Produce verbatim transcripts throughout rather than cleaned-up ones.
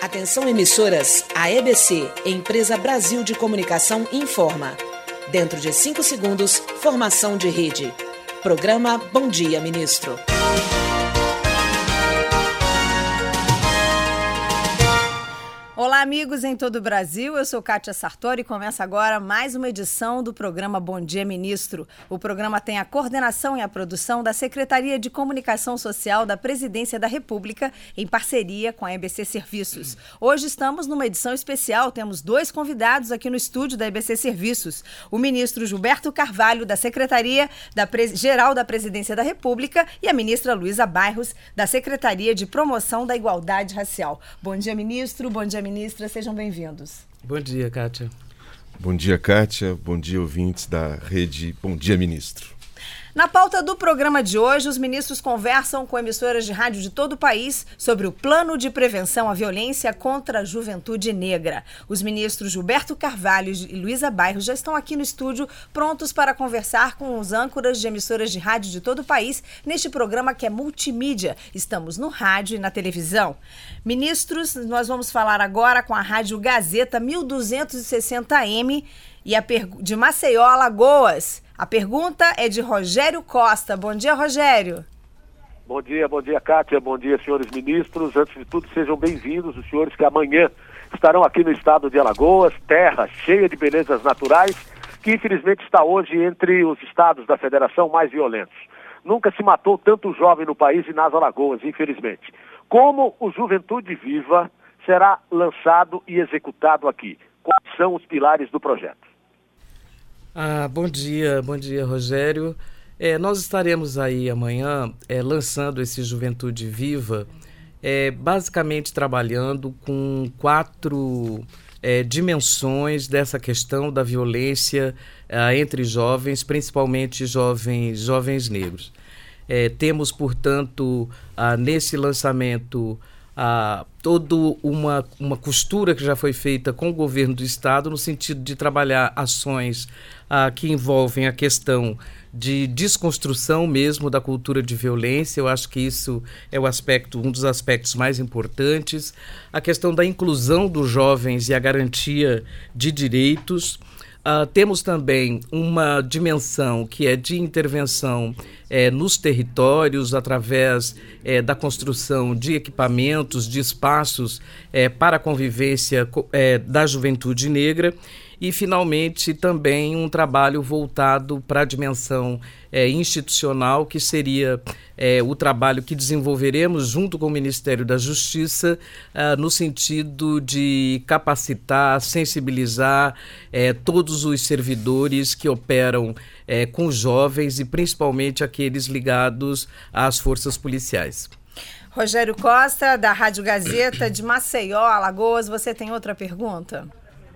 Atenção emissoras, a E B C, Empresa Brasil de Comunicação, informa. Dentro de cinco segundos, formação de rede. Programa Bom Dia, Ministro. Olá, amigos em todo o Brasil. Eu sou Kátia Sartori e começa agora mais uma edição do programa Bom Dia, Ministro. O programa tem a coordenação e a produção da Secretaria de Comunicação Social da Presidência da República, em parceria com a E B C Serviços. Hoje estamos numa edição especial. Temos dois convidados aqui no estúdio da E B C Serviços. O ministro Gilberto Carvalho, da Secretaria da Pres... Geral da Presidência da República, e a ministra Luísa Bairros, da Secretaria de Promoção da Igualdade Racial. Bom dia, ministro. Bom dia, ministra. Ministra, sejam bem-vindos. Bom dia, Kátia. Bom dia, Kátia. Bom dia, ouvintes da rede Bom Dia, Ministro. Na pauta do programa de hoje, os ministros conversam com emissoras de rádio de todo o país sobre o plano de prevenção à violência contra a juventude negra. Os ministros Gilberto Carvalho e Luísa Bairros já estão aqui no estúdio, prontos para conversar com os âncoras de emissoras de rádio de todo o país neste programa que é multimídia. Estamos no rádio e na televisão. Ministros, nós vamos falar agora com a Rádio Gazeta mil duzentos e sessenta M e a pergu- de Maceió, Alagoas. A pergunta é de Rogério Costa. Bom dia, Rogério. Bom dia, bom dia, Kátia. Bom dia, senhores ministros. Antes de tudo, sejam bem-vindos os senhores que amanhã estarão aqui no estado de Alagoas, terra cheia de belezas naturais, que infelizmente está hoje entre os estados da federação mais violentos. Nunca se matou tanto jovem no país e nas Alagoas, infelizmente. Como o Juventude Viva será lançado e executado aqui? Quais são os pilares do projeto? Ah, bom dia, bom dia, Rogério. É, nós estaremos aí amanhã é, lançando esse Juventude Viva, é, basicamente trabalhando com quatro é, dimensões dessa questão da violência é, entre jovens, principalmente jovens, jovens negros. É, temos, portanto, ah, nesse lançamento ah, toda uma, uma costura que já foi feita com o governo do estado no sentido de trabalhar ações ah, que envolvem a questão de desconstrução mesmo da cultura de violência. Eu acho que isso é o aspecto, um dos aspectos mais importantes. A questão da inclusão dos jovens e a garantia de direitos. Uh, temos também uma dimensão que é de intervenção eh, nos territórios através eh, da construção de equipamentos, de espaços eh, para a convivência eh, da juventude negra. E, finalmente, também um trabalho voltado para a dimensão é, institucional, que seria é, o trabalho que desenvolveremos junto com o Ministério da Justiça, ah, no sentido de capacitar, sensibilizar é, todos os servidores que operam é, com jovens e principalmente aqueles ligados às forças policiais. Rogério Costa, da Rádio Gazeta de Maceió, Alagoas, você tem outra pergunta?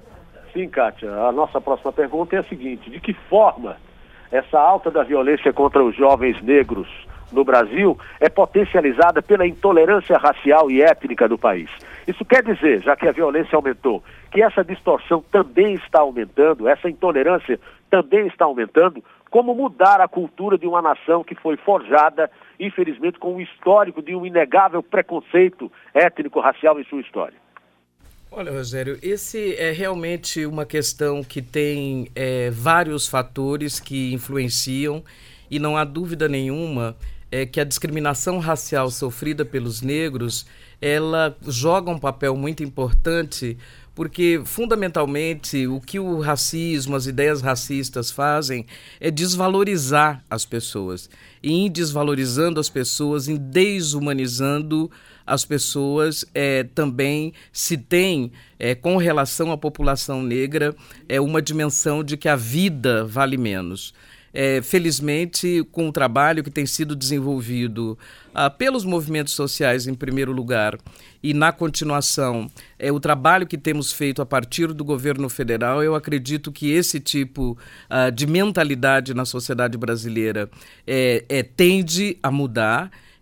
Sim, Kátia. A nossa próxima pergunta é a seguinte: de que forma essa alta da violência contra os jovens negros no Brasil é potencializada pela intolerância racial e étnica do país? Isso quer dizer, já que a violência aumentou, que essa distorção também está aumentando, essa intolerância também está aumentando? Como mudar a cultura de uma nação que foi forjada, infelizmente, com o histórico de um inegável preconceito étnico-racial em sua história? Olha, Rogério, esse é realmente uma questão que tem é, vários fatores que influenciam e não há dúvida nenhuma é, que a discriminação racial sofrida pelos negros, ela joga um papel muito importante, porque fundamentalmente o que o racismo, as ideias racistas fazem é desvalorizar as pessoas. E em desvalorizando as pessoas, em desumanizando as pessoas, é, também se tem, é, com relação à população negra, é, uma dimensão de que a vida vale menos. É, felizmente, com o trabalho que tem sido desenvolvido ah, pelos movimentos sociais, em primeiro lugar, e na continuação, é, o trabalho que temos feito a partir do governo federal, eu acredito que esse tipo ah, de mentalidade na sociedade brasileira é, é, tende a mudar.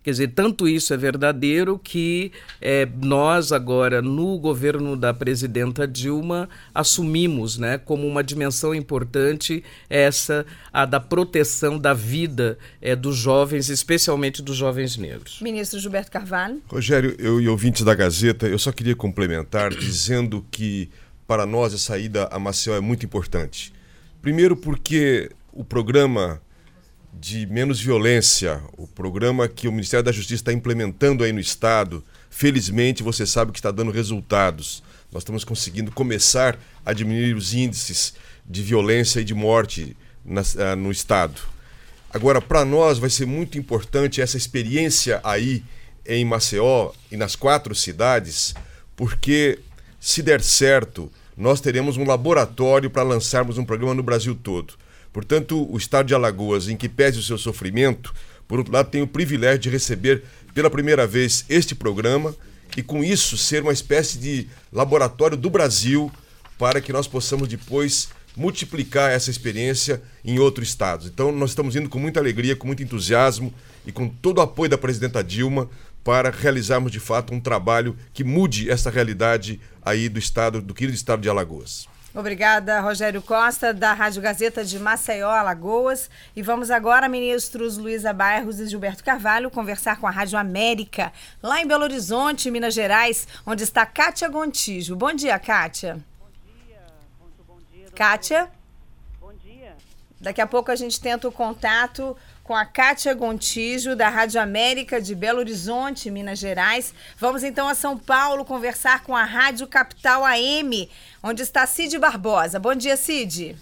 Quer dizer, tanto isso é verdadeiro que é, nós agora, no governo da presidenta Dilma, assumimos, né, como uma dimensão importante essa, a da proteção da vida é, dos jovens, especialmente dos jovens negros. Ministro Gilberto Carvalho. Rogério, eu e ouvintes da Gazeta, eu só queria complementar dizendo que para nós essa ida a Maceió é muito importante. Primeiro porque o programa de menos violência, o programa que o Ministério da Justiça está implementando aí no Estado, felizmente você sabe que está dando resultados. Nós estamos conseguindo começar a diminuir os índices de violência e de morte na, no Estado. Agora, para nós vai ser muito importante essa experiência aí em Maceió e nas quatro cidades, porque se der certo, nós teremos um laboratório para lançarmos um programa no Brasil todo. Portanto, o Estado de Alagoas, em que pese o seu sofrimento, por outro lado, tem o privilégio de receber pela primeira vez este programa e, com isso, ser uma espécie de laboratório do Brasil para que nós possamos depois multiplicar essa experiência em outros estados. Então, nós estamos indo com muita alegria, com muito entusiasmo e com todo o apoio da presidenta Dilma para realizarmos, de fato, um trabalho que mude essa realidade aí do estado, do querido estado de Alagoas. Obrigada, Rogério Costa, da Rádio Gazeta de Maceió, Alagoas. E vamos agora, ministros Luísa Bairros e Gilberto Carvalho, conversar com a Rádio América, lá em Belo Horizonte, Minas Gerais, onde está Kátia Gontijo. Bom dia, Kátia. Bom dia, muito bom dia. Kátia? Bom dia. Daqui a pouco a gente tenta o contato com a Kátia Gontijo, da Rádio América de Belo Horizonte, Minas Gerais. Vamos então a São Paulo conversar com a Rádio Capital A M, onde está Cid Barbosa. Bom dia, Cid.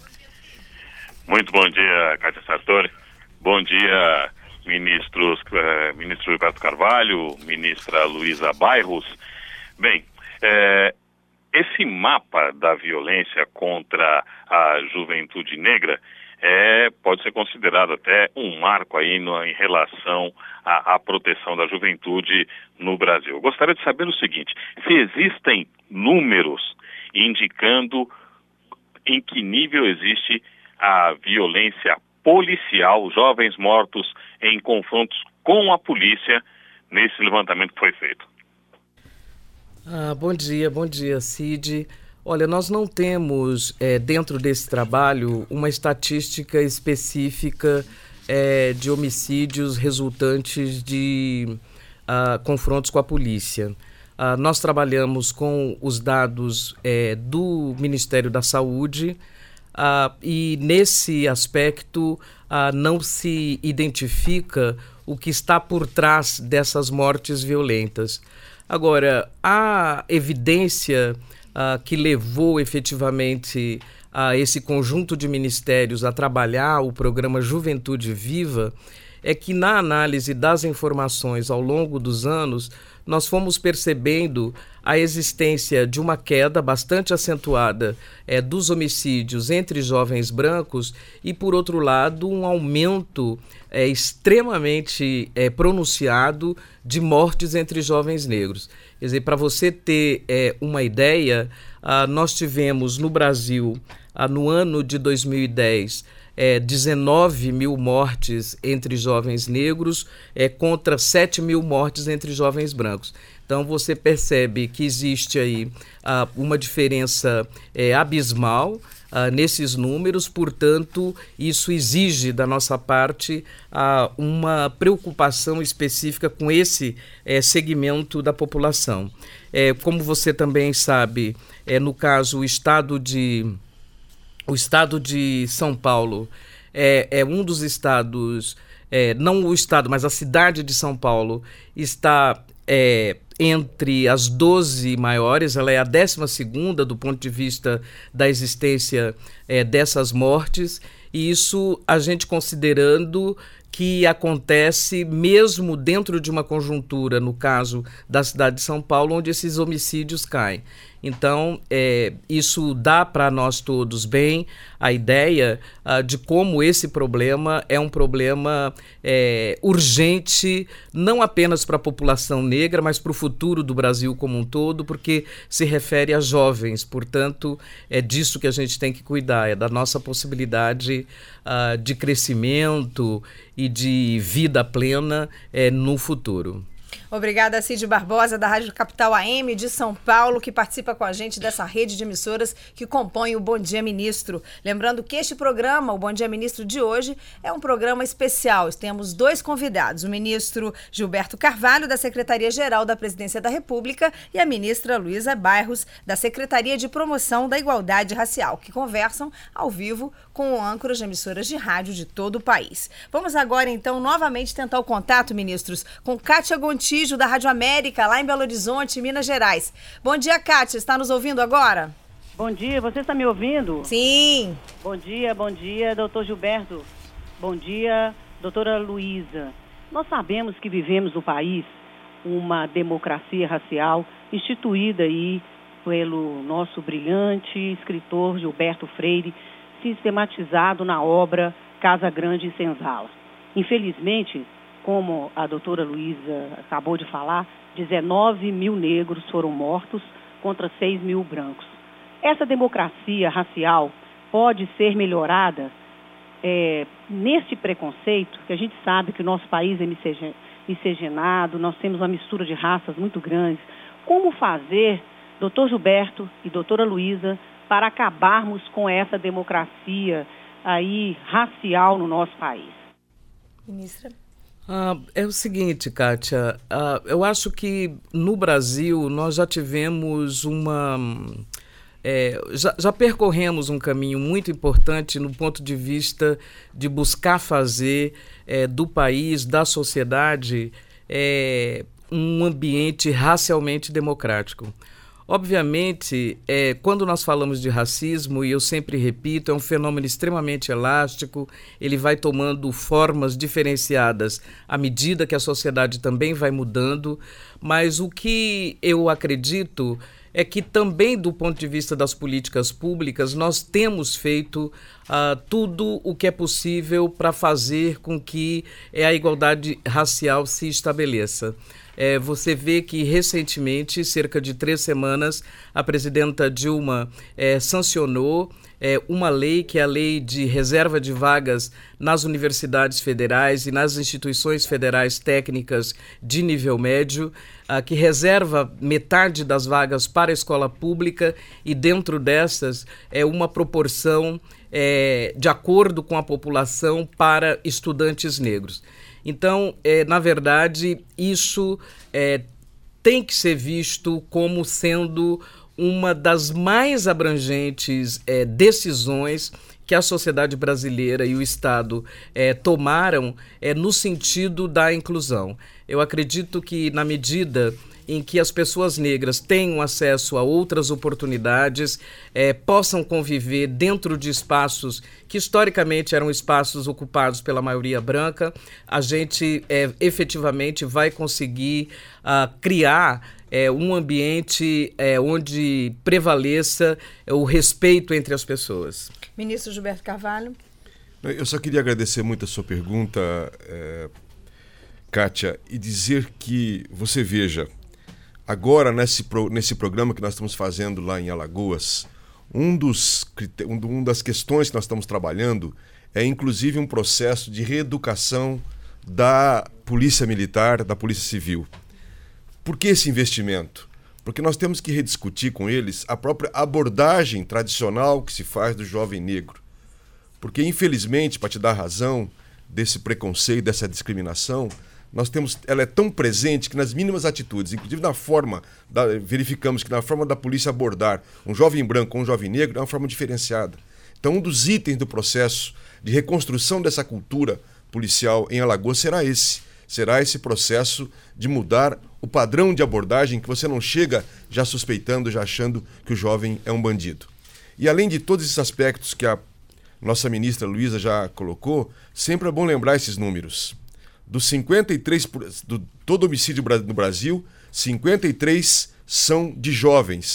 Muito bom dia, Kátia Sartori. Bom dia, ministros, eh, ministro Gilberto Carvalho, ministra Luísa Bairros. Bem, eh, esse mapa da violência contra a juventude negra É, pode ser considerado até um marco aí no, em relação à, à proteção da juventude no Brasil. Eu gostaria de saber o seguinte: se existem números indicando em que nível existe a violência policial, jovens mortos em confrontos com a polícia, nesse levantamento que foi feito. Ah, bom dia, bom dia, Cid. Olha, nós não temos, é, dentro desse trabalho, uma estatística específica é, de homicídios resultantes de uh, confrontos com a polícia. Uh, nós trabalhamos com os dados é, do Ministério da Saúde uh, e, nesse aspecto, uh, não se identifica o que está por trás dessas mortes violentas. Agora, a evidência Uh, que levou efetivamente a esse conjunto de ministérios a trabalhar o programa Juventude Viva é que, na análise das informações ao longo dos anos, nós fomos percebendo a existência de uma queda bastante acentuada é, dos homicídios entre jovens brancos e, por outro lado, um aumento é, extremamente é, pronunciado de mortes entre jovens negros. Quer dizer, para você ter é, uma ideia, ah, nós tivemos no Brasil, ah, no ano de dois mil e dez, é, dezenove mil mortes entre jovens negros é, contra sete mil mortes entre jovens brancos. Então você percebe que existe aí ah, uma diferença é, abismal ah, nesses números, portanto, isso exige da nossa parte ah, uma preocupação específica com esse é, segmento da população. É, como você também sabe, é, no caso, o estado de, o estado de São Paulo é, é um dos estados, é, não o estado, mas a cidade de São Paulo está É, entre as doze maiores, ela é a décima segunda do ponto de vista da existência é, dessas mortes, e isso a gente considerando que acontece mesmo dentro de uma conjuntura, no caso da cidade de São Paulo, onde esses homicídios caem. Então, é, isso dá para nós todos bem a ideia uh, de como esse problema é um problema é, urgente, não apenas para a população negra, mas para o futuro do Brasil como um todo, porque se refere a jovens. Portanto, é disso que a gente tem que cuidar, é da nossa possibilidade uh, de crescimento e de vida plena é, no futuro. Obrigada, Cid Barbosa, da Rádio Capital A M de São Paulo, que participa com a gente dessa rede de emissoras que compõe o Bom Dia Ministro. Lembrando que este programa, o Bom Dia Ministro de hoje, é um programa especial. Temos dois convidados, o ministro Gilberto Carvalho, da Secretaria-Geral da Presidência da República, e a ministra Luísa Bairros, da Secretaria de Promoção da Igualdade Racial, que conversam ao vivo com âncoras de emissoras de rádio de todo o país. Vamos agora, então, novamente tentar o contato, ministros, com Kátia Gontijo, da Rádio América, lá em Belo Horizonte, Minas Gerais. Bom dia, Kátia. Está nos ouvindo agora? Bom dia. Você está me ouvindo? Sim. Bom dia, bom dia, doutor Gilberto. Bom dia, doutora Luísa. Nós sabemos que vivemos no país uma democracia racial instituída aí pelo nosso brilhante escritor Gilberto Freire, sistematizado na obra Casa Grande e Senzala. Infelizmente, como a doutora Luísa acabou de falar, dezenove mil negros foram mortos contra seis mil brancos. Essa democracia racial pode ser melhorada é, nesse preconceito, que a gente sabe que o nosso país é miscigenado, nós temos uma mistura de raças muito grande. Como fazer, doutor Gilberto e doutora Luísa, para acabarmos com essa democracia aí racial no nosso país? Ministra? Ah, é o seguinte, Kátia, ah, eu acho que no Brasil nós já tivemos uma... É, já, já percorremos um caminho muito importante no ponto de vista de buscar fazer é, do país, da sociedade, é, um ambiente racialmente democrático. Obviamente, é, quando nós falamos de racismo, e eu sempre repito, é um fenômeno extremamente elástico, ele vai tomando formas diferenciadas à medida que a sociedade também vai mudando, mas o que eu acredito é que também do ponto de vista das políticas públicas, nós temos feito uh, tudo o que é possível para fazer com que é, a igualdade racial se estabeleça. É, você vê que recentemente, cerca de três semanas, a presidenta Dilma é, sancionou é, uma lei que é a lei de reserva de vagas nas universidades federais e nas instituições federais técnicas de nível médio, a, que reserva metade das vagas para a escola pública e dentro dessas é uma proporção é, de acordo com a população para estudantes negros. Então, é, na verdade, isso é, tem que ser visto como sendo uma das mais abrangentes é, decisões que a sociedade brasileira e o Estado é, tomaram é, no sentido da inclusão. Eu acredito que, na medida em que as pessoas negras tenham acesso a outras oportunidades, é, possam conviver dentro de espaços que historicamente eram espaços ocupados pela maioria branca, a gente é, efetivamente vai conseguir uh, criar é, um ambiente é, onde prevaleça o respeito entre as pessoas. Ministro Gilberto Carvalho. Eu só queria agradecer muito a sua pergunta, é, Kátia, e dizer que, você veja, agora, nesse, pro, nesse programa que nós estamos fazendo lá em Alagoas, um dos, um, uma das questões que nós estamos trabalhando é, inclusive, um processo de reeducação da Polícia Militar, da Polícia Civil. Por que esse investimento? Porque nós temos que rediscutir com eles a própria abordagem tradicional que se faz do jovem negro. Porque, infelizmente, para te dar razão desse preconceito, dessa discriminação, nós temos, ela é tão presente que nas mínimas atitudes, inclusive na forma, da, verificamos que na forma da polícia abordar um jovem branco ou um jovem negro é uma forma diferenciada. Então, um dos itens do processo de reconstrução dessa cultura policial em Alagoas será esse. Será esse processo de mudar o padrão de abordagem, que você não chega já suspeitando, já achando que o jovem é um bandido. E além de todos esses aspectos que a nossa ministra Luísa já colocou, sempre é bom lembrar esses números. Dos cinquenta e três por cento do todo homicídio no Brasil, cinquenta e três por cento são de jovens.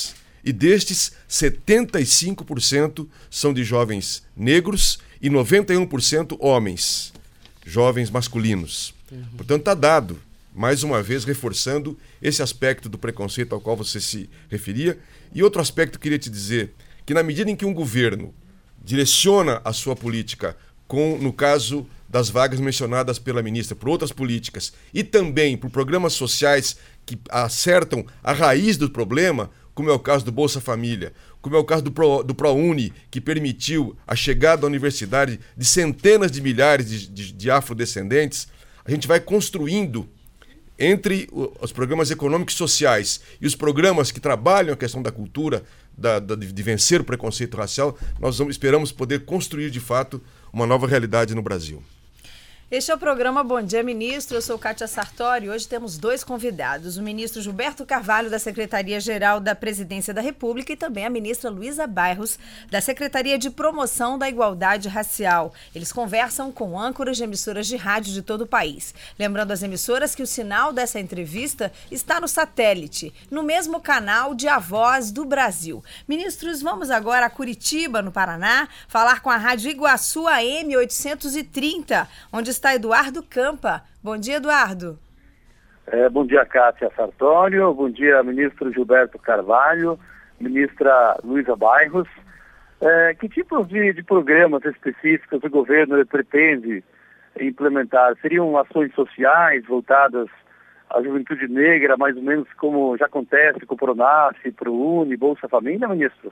E destes, setenta e cinco por cento são de jovens negros e noventa e um por cento homens, jovens masculinos. Uhum. Portanto, está dado, mais uma vez, reforçando esse aspecto do preconceito ao qual você se referia. E outro aspecto que eu queria te dizer, que na medida em que um governo direciona a sua política, com, no caso das vagas mencionadas pela ministra, por outras políticas, e também por programas sociais que acertam a raiz do problema, como é o caso do Bolsa Família, como é o caso do, Pro, do ProUni, que permitiu a chegada à universidade de centenas de milhares de, de, de afrodescendentes, a gente vai construindo entre os programas econômicos e sociais e os programas que trabalham a questão da cultura, da, da, de vencer o preconceito racial, nós vamos, esperamos poder construir de fato uma nova realidade no Brasil. Este é o programa Bom Dia Ministro, eu sou Kátia Sartori e hoje temos dois convidados, o ministro Gilberto Carvalho, da Secretaria-Geral da Presidência da República, e também a ministra Luísa Bairros, da Secretaria de Promoção da Igualdade Racial. Eles conversam com âncoras de emissoras de rádio de todo o país. Lembrando às emissoras que o sinal dessa entrevista está no satélite, no mesmo canal de A Voz do Brasil. Ministros, vamos agora a Curitiba, no Paraná, falar com a Rádio Iguaçu A M oitocentos e trinta, onde está Eduardo Campa. Bom dia, Eduardo. É, bom dia, Kátia Sartório. Bom dia, ministro Gilberto Carvalho, ministra Luísa Bairros. É, que tipos de, de programas específicos o governo pretende implementar? Seriam ações sociais voltadas à juventude negra, mais ou menos como já acontece com o Pronas, ProUni, Bolsa Família, ministros?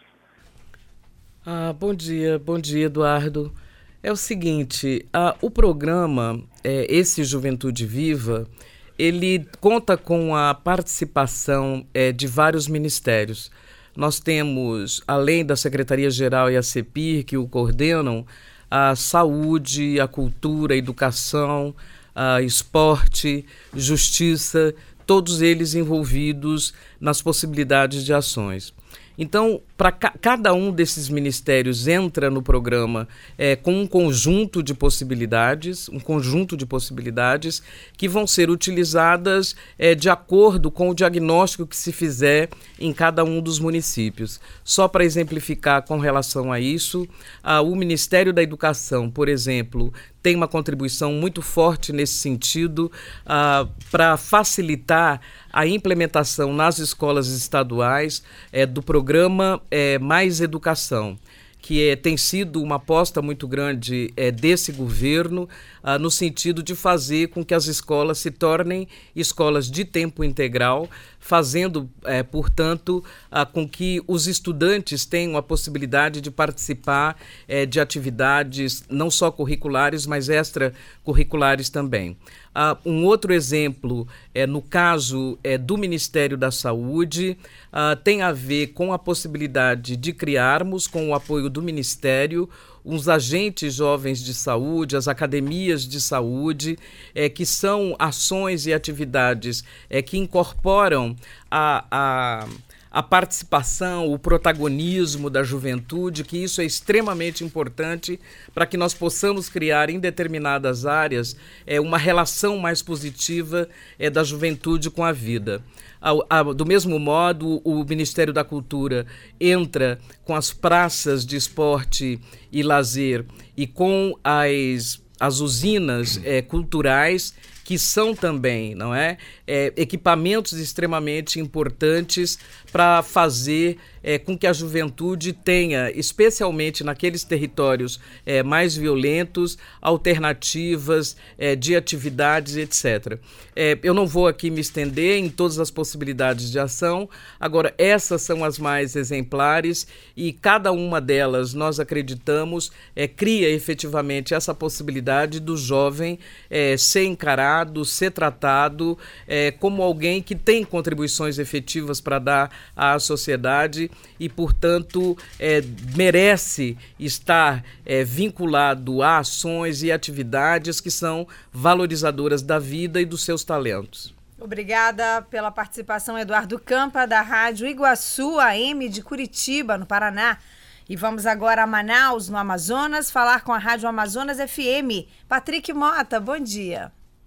Ah, bom dia, bom dia, Eduardo. É o seguinte, a, o programa, é, esse Juventude Viva, ele conta com a participação é, de vários ministérios. Nós temos, além da Secretaria-Geral e a CEPIR, que o coordenam, a saúde, a cultura, a educação, a esporte, justiça, todos eles envolvidos nas possibilidades de ações. Então, para ca- cada um desses ministérios entra no programa é, com um conjunto de possibilidades, um conjunto de possibilidades que vão ser utilizadas é, de acordo com o diagnóstico que se fizer em cada um dos municípios. Só para exemplificar com relação a isso, a, o Ministério da Educação, por exemplo, tem uma contribuição muito forte nesse sentido uh, para facilitar a implementação nas escolas estaduais é, do programa é, Mais Educação, que é, tem sido uma aposta muito grande é, desse governo ah, no sentido de fazer com que as escolas se tornem escolas de tempo integral, fazendo, é, portanto, ah, com que os estudantes tenham a possibilidade de participar é, de atividades não só curriculares, mas extracurriculares também. Uh, um outro exemplo, é, no caso é, do Ministério da Saúde, uh, tem a ver com a possibilidade de criarmos, com o apoio do Ministério, uns agentes jovens de saúde, as academias de saúde, é, que são ações e atividades é, que incorporam a... a a participação, o protagonismo da juventude, que isso é extremamente importante para que nós possamos criar em determinadas áreas é, uma relação mais positiva é, da juventude com a vida. A, a, do mesmo modo, o Ministério da Cultura entra com as praças de esporte e lazer e com as, as usinas é, culturais, que são também, não é, é equipamentos extremamente importantes para fazer é, com que a juventude tenha, especialmente naqueles territórios é, mais violentos, alternativas é, de atividades, etcétera. É, eu não vou aqui me estender em todas as possibilidades de ação, agora essas são as mais exemplares e cada uma delas, nós acreditamos, é, cria efetivamente essa possibilidade do jovem é, ser encarado, ser tratado é, como alguém que tem contribuições efetivas para dar à sociedade e, portanto, é, merece estar é, vinculado a ações e atividades que são valorizadoras da vida e dos seus talentos. Obrigada pela participação, Eduardo Campa, da Rádio Iguaçu A M de Curitiba, no Paraná. E vamos agora a Manaus, no Amazonas, falar com a Rádio Amazonas F M. Patrick Mota, bom dia.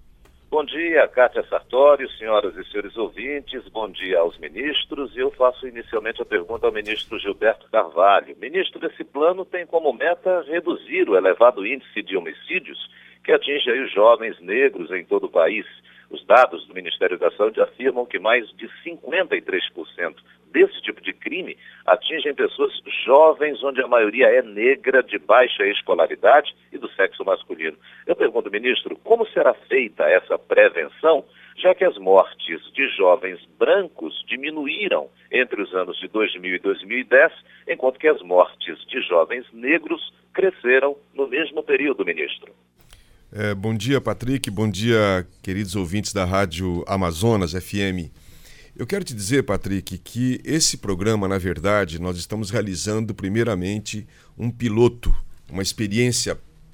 Bom dia, Kátia Sartori, senhoras e senhores ouvintes, bom dia aos ministros. E eu faço inicialmente a pergunta ao ministro Gilberto Carvalho. Ministro, esse plano tem como meta reduzir o elevado índice de homicídios que atinge aí os jovens negros em todo o país. Os dados do Ministério da Saúde afirmam que mais de cinquenta e três por cento desse tipo de crime atingem pessoas jovens, onde a maioria é negra, de baixa escolaridade e do sexo masculino. Eu pergunto, ministro, como será feita essa prevenção, já que as mortes de jovens brancos diminuíram entre os anos de dois mil e dois mil e dez, enquanto que as mortes de jovens negros cresceram no mesmo período, ministro? É, bom dia, Patrick. Bom dia, queridos ouvintes da Rádio Amazonas F M. Eu quero te dizer, Patrick, que esse programa, na verdade, nós estamos realizando primeiramente um piloto, uma experiência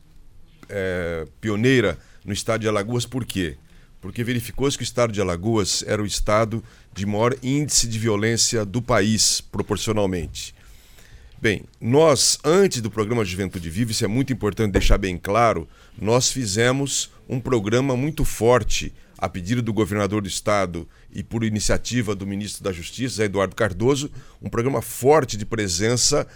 é, pioneira no estado de Alagoas. Por quê? Porque verificou-se que o estado de Alagoas era o estado de maior índice de violência do país, proporcionalmente. Bem, nós, antes do programa Juventude Viva, isso é muito importante deixar bem claro, nós fizemos um programa muito forte, a pedido do governador do estado e por iniciativa do ministro da Justiça, Eduardo Cardoso, um programa forte de presença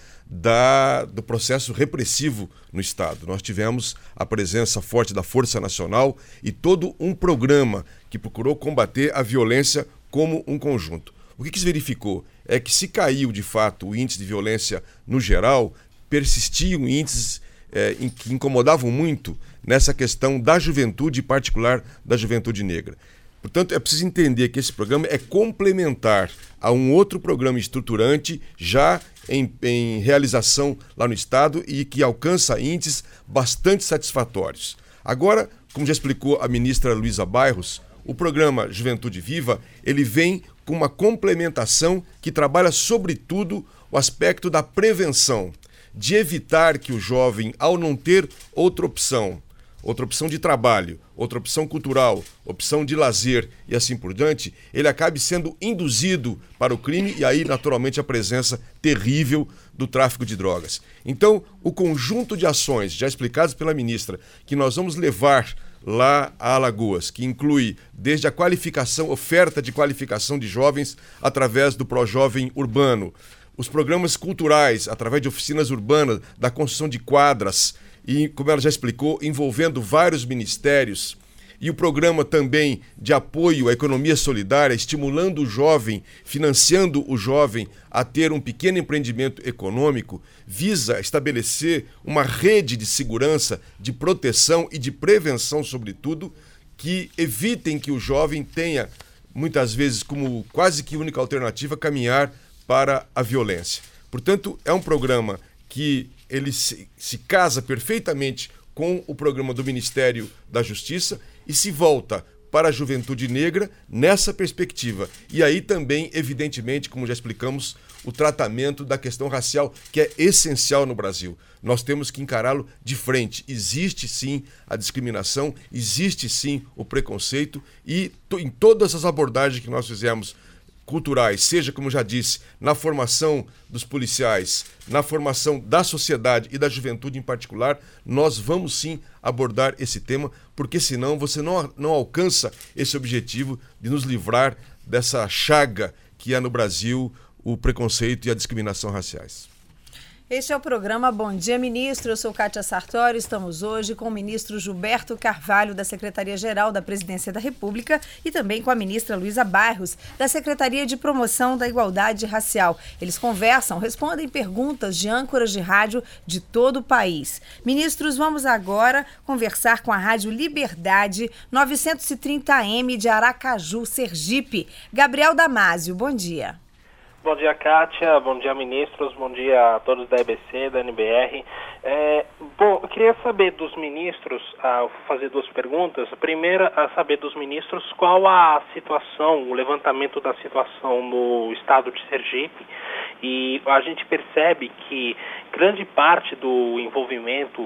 da, do processo repressivo no estado. Nós tivemos a presença forte da Força Nacional e todo um programa que procurou combater a violência como um conjunto. O que, que se verificou? É que se caiu, de fato, o índice de violência no geral, persistiam índices é, em que incomodavam muito nessa questão da juventude, em particular da juventude negra. Portanto, é preciso entender que esse programa é complementar a um outro programa estruturante já em, em realização lá no estado e que alcança índices bastante satisfatórios. Agora, como já explicou a ministra Luísa Bairros, o programa Juventude Viva, ele vem com uma complementação que trabalha sobretudo o aspecto da prevenção, de evitar que o jovem, ao não ter outra opção, outra opção de trabalho, outra opção cultural, opção de lazer e assim por diante, ele acabe sendo induzido para o crime e aí, naturalmente, a presença terrível do tráfico de drogas. Então, o conjunto de ações já explicadas pela ministra, que nós vamos levar lá a Alagoas, que inclui desde a qualificação, oferta de qualificação de jovens através do Projovem Urbano, os programas culturais através de oficinas urbanas, da construção de quadras e, como ela já explicou, envolvendo vários ministérios, e o programa também de apoio à economia solidária, estimulando o jovem, financiando o jovem a ter um pequeno empreendimento econômico, visa estabelecer uma rede de segurança, de proteção e de prevenção, sobretudo, que evitem que o jovem tenha, muitas vezes, como quase que única alternativa, caminhar para a violência. Portanto, é um programa que ele se, se casa perfeitamente com o programa do Ministério da Justiça e se volta para a juventude negra nessa perspectiva. E aí também, evidentemente, como já explicamos, o tratamento da questão racial, que é essencial no Brasil. Nós temos que encará-lo de frente. Existe sim a discriminação, existe sim o preconceito e em todas as abordagens que nós fizemos culturais, seja, como já disse, na formação dos policiais, na formação da sociedade e da juventude em particular, nós vamos sim abordar esse tema, porque senão você não, não alcança esse objetivo de nos livrar dessa chaga que é no Brasil o preconceito e a discriminação raciais. Este é o programa Bom Dia, Ministro. Eu sou Kátia Sartori. Estamos hoje com o ministro Gilberto Carvalho, da Secretaria-Geral da Presidência da República, e também com a ministra Luísa Bairros, da Secretaria de Promoção da Igualdade Racial. Eles conversam, respondem perguntas de âncoras de rádio de todo o país. Ministros, vamos agora conversar com a Rádio Liberdade, novecentos e trinta A M de Aracaju, Sergipe. Gabriel Damasio, bom dia. Bom dia, Kátia. Bom dia, ministros. Bom dia a todos da E B C, da N B R. É, bom, eu queria saber dos ministros, ah, vou fazer duas perguntas. A primeira, a saber dos ministros qual a situação, o levantamento da situação no estado de Sergipe. E a gente percebe que grande parte do envolvimento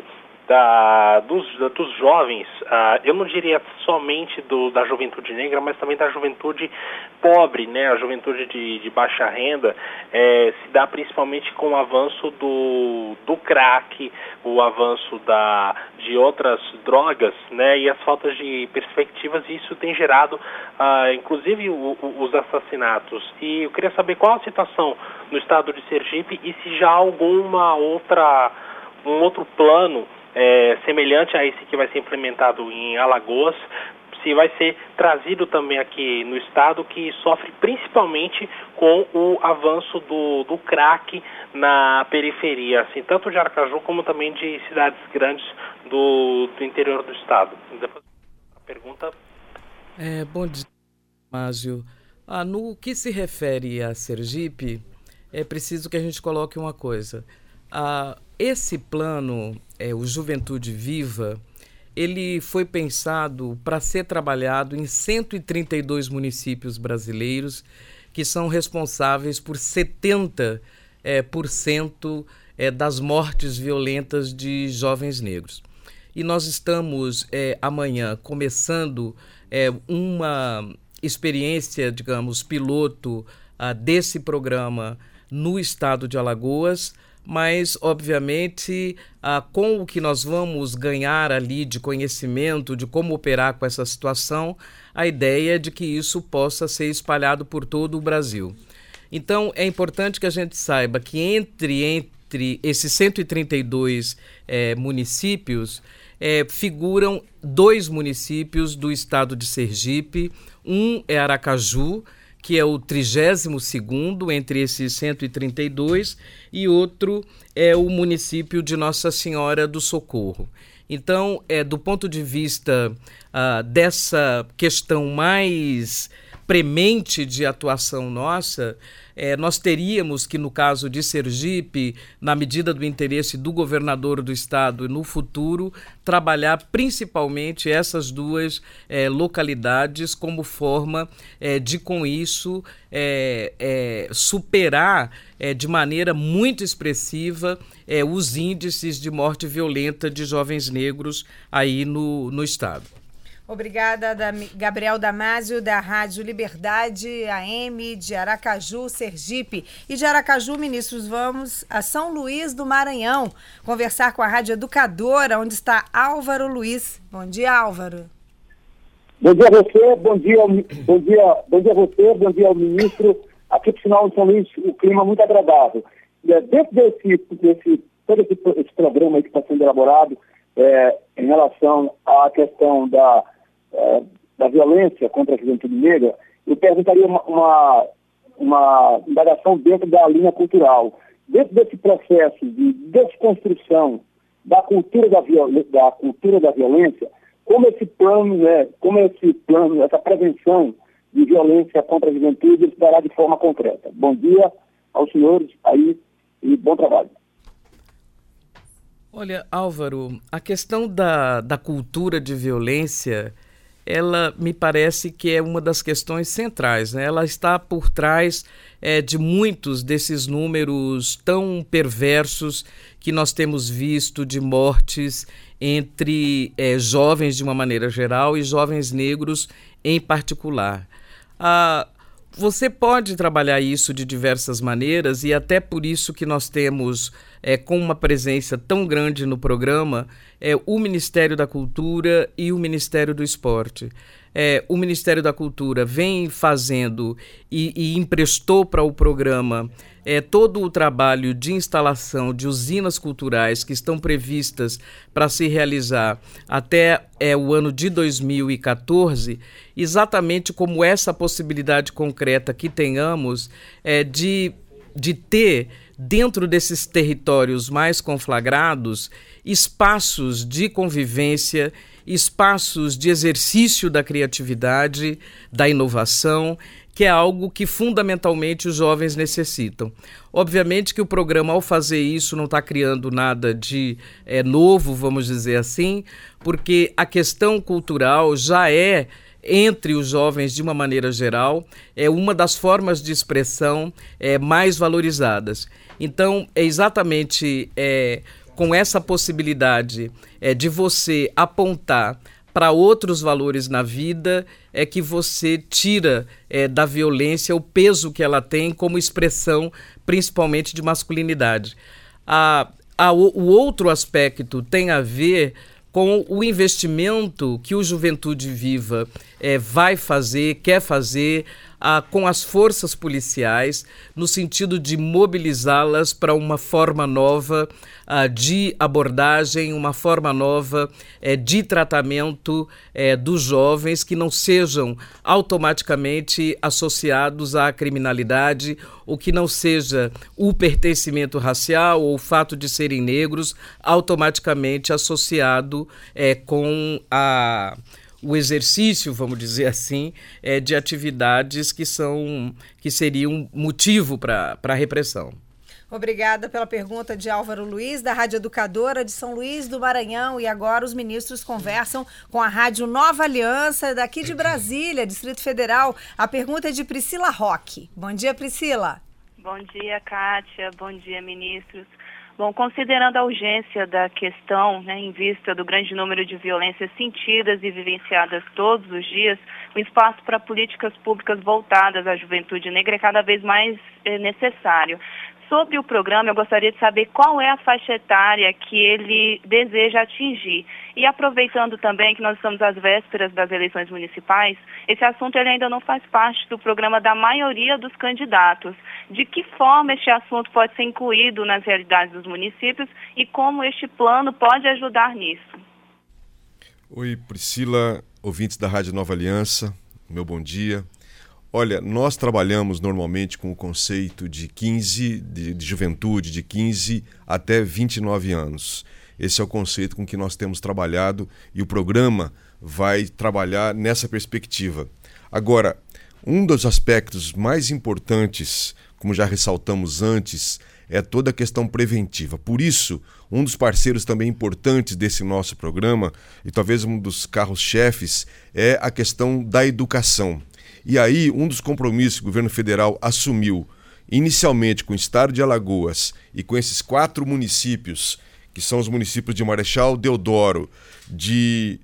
da, dos, dos jovens, uh, eu não diria somente do, da juventude negra, mas também da juventude pobre, né? A juventude de, de baixa renda, é, se dá principalmente com o avanço do, do crack, o avanço da, de outras drogas, né? E as faltas de perspectivas, e isso tem gerado, uh, inclusive, o, o, os assassinatos. E eu queria saber qual a situação no estado de Sergipe e se já há alguma outra, um outro plano É, semelhante a esse que vai ser implementado em Alagoas, se vai ser trazido também aqui no estado, que sofre principalmente com o avanço do, do crack na periferia, assim, tanto de Aracaju como também de cidades grandes do, do interior do estado. Depois, a pergunta... É, bom dia, Másio. Ah, no que se refere a Sergipe, é preciso que a gente coloque uma coisa. Ah, esse plano, é, o Juventude Viva, ele foi pensado para ser trabalhado em cento e trinta e dois municípios brasileiros, que são responsáveis por setenta por cento é, é, das mortes violentas de jovens negros. E nós estamos é, amanhã começando é, uma experiência, digamos, piloto ah, desse programa no estado de Alagoas, mas, obviamente, ah, com o que nós vamos ganhar ali de conhecimento, de como operar com essa situação, a ideia é de que isso possa ser espalhado por todo o Brasil. Então, é importante que a gente saiba que entre, entre esses cento e trinta e dois eh, municípios, eh, figuram dois municípios do estado de Sergipe. Um é Aracaju, que é o trigésimo segundo entre esses cento e trinta e dois, e outro é o município de Nossa Senhora do Socorro. Então, é, do ponto de vista ah, dessa questão mais premente de atuação nossa, é, nós teríamos que, no caso de Sergipe, na medida do interesse do governador do estado, no futuro, trabalhar principalmente essas duas é, localidades como forma é, de, com isso, é, é, superar é, de maneira muito expressiva é, os índices de morte violenta de jovens negros aí no, no estado. Obrigada, Gabriel Damasio, da Rádio Liberdade A M de Aracaju, Sergipe. E de Aracaju, ministros, vamos a São Luís do Maranhão conversar com a Rádio Educadora, onde está Álvaro Luiz. Bom dia, Álvaro. Bom dia a você, bom dia, bom dia, bom dia a você, bom dia ao ministro. Aqui, por sinal, em São Luís, o clima é muito agradável. E dentro desse, desse, todo esse, esse programa aí que está sendo elaborado, é, em relação à questão da da violência contra a juventude negra, eu perguntaria uma, uma, uma indagação dentro da linha cultural. Dentro desse processo de desconstrução da cultura da, viol, da, cultura da violência, como esse plano, né, como esse plano, essa prevenção de violência contra a juventude se dará de forma concreta. Bom dia aos senhores aí e bom trabalho. Olha, Álvaro, a questão da, da cultura de violência, ela me parece que é uma das questões centrais, né? Ela está por trás é, de muitos desses números tão perversos que nós temos visto de mortes entre é, jovens de uma maneira geral e jovens negros em particular. Ah, você pode trabalhar isso de diversas maneiras e até por isso que nós temos, é, com uma presença tão grande no programa, é, o Ministério da Cultura e o Ministério do Esporte. É, o Ministério da Cultura vem fazendo e, e emprestou para o programa é, todo o trabalho de instalação de usinas culturais que estão previstas para se realizar até é, o ano de dois mil e quatorze, exatamente como essa possibilidade concreta que tenhamos é, de, de ter, dentro desses territórios mais conflagrados, espaços de convivência, espaços de exercício da criatividade, da inovação, que é algo que fundamentalmente os jovens necessitam. Obviamente que o programa, ao fazer isso, não está criando nada de é, novo, vamos dizer assim, porque a questão cultural já é, entre os jovens de uma maneira geral, é uma das formas de expressão é, mais valorizadas. Então, é exatamente é, com essa possibilidade é, de você apontar para outros valores na vida, é que você tira é, da violência o peso que ela tem como expressão, principalmente de masculinidade. A, a, o outro aspecto tem a ver com o investimento que o Juventude Viva é, vai fazer, quer fazer a, com as forças policiais, no sentido de mobilizá-las para uma forma nova a, de abordagem, uma forma nova é, de tratamento é, dos jovens, que não sejam automaticamente associados à criminalidade, ou que não seja o pertencimento racial ou o fato de serem negros automaticamente associado é, com a... o exercício, vamos dizer assim, é, de atividades que, são, que seriam motivo para a repressão. Obrigada pela pergunta de Álvaro Luiz, da Rádio Educadora de São Luís do Maranhão. E agora os ministros conversam com a Rádio Nova Aliança, daqui de Brasília, Distrito Federal. A pergunta é de Priscila Roque. Bom dia, Priscila. Bom dia, Kátia. Bom dia, ministros. Bom, considerando a urgência da questão, né, em vista do grande número de violências sentidas e vivenciadas todos os dias, o espaço para políticas públicas voltadas à juventude negra é cada vez mais é, necessário. Sobre o programa, eu gostaria de saber qual é a faixa etária que ele deseja atingir. E aproveitando também que nós estamos às vésperas das eleições municipais, esse assunto ele ainda não faz parte do programa da maioria dos candidatos. De que forma este assunto pode ser incluído nas realidades dos municípios e como este plano pode ajudar nisso? Oi, Priscila, ouvintes da Rádio Nova Aliança, meu bom dia. Olha, nós trabalhamos normalmente com o conceito de quinze, de, de juventude, de quinze até vinte e nove anos. Esse é o conceito com que nós temos trabalhado e o programa vai trabalhar nessa perspectiva. Agora, um dos aspectos mais importantes, como já ressaltamos antes, é toda a questão preventiva. Por isso, um dos parceiros também importantes desse nosso programa, e talvez um dos carros-chefes, é a questão da educação. E aí, um dos compromissos que o governo federal assumiu, inicialmente com o estado de Alagoas e com esses quatro municípios, que são os municípios de Marechal Deodoro, de